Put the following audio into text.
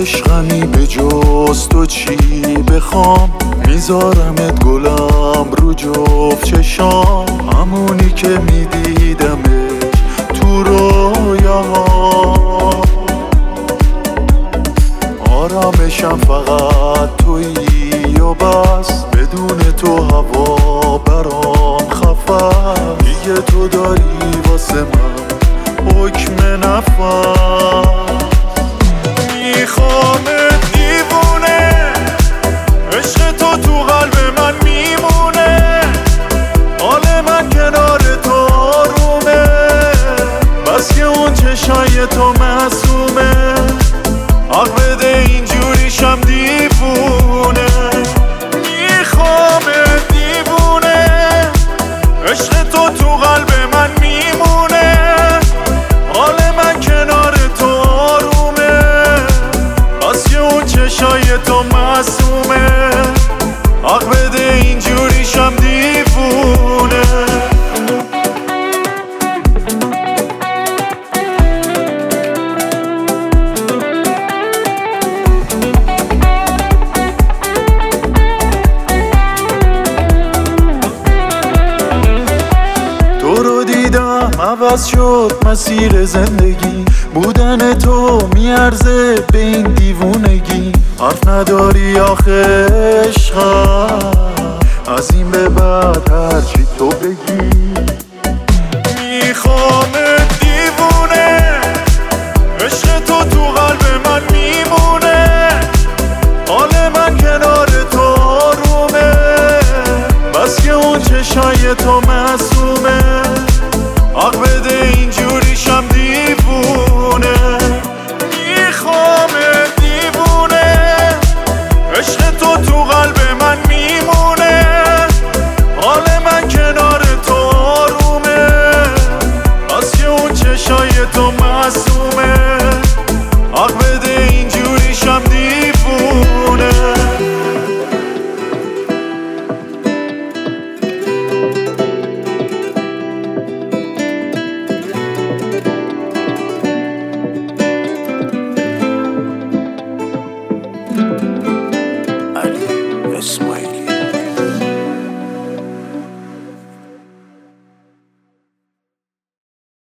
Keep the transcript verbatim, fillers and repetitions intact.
عشقمی به جز تو چی بخوام؟ میذارمت گلم رو جفت چشام، همونی که میدیدمش تو رویاها. آرامشم فقط تویی و بس، بدون تو هوا برام خفه. دیگه تو داری واسه من حکم نفس. میخوامت دیوونه، عشق تو تو قلب من میمونه. حال من کنار تو آرومه، بس که اون چشای تو معصومه. حق بده اینجوریشم دیوونه. میخوامت دیوونه، عشق تو تو قلب من میمونه. حال من کنار تو آرومه، بس که اون چشای تو معصومه. حق بده اینجوریشم دیوونه. تو رو دیدم عوض شد مسیر زندگی، بودن تو میارزه به این دیوونگی. حرف نداری آخه عشقم، از این به بعد هرچی تو بگی. میخوامت دیوونه، عشق تو تو قلب من میمونه. حال من کنار تو آرومه، بس که اون چشای تو معصومه. حق بده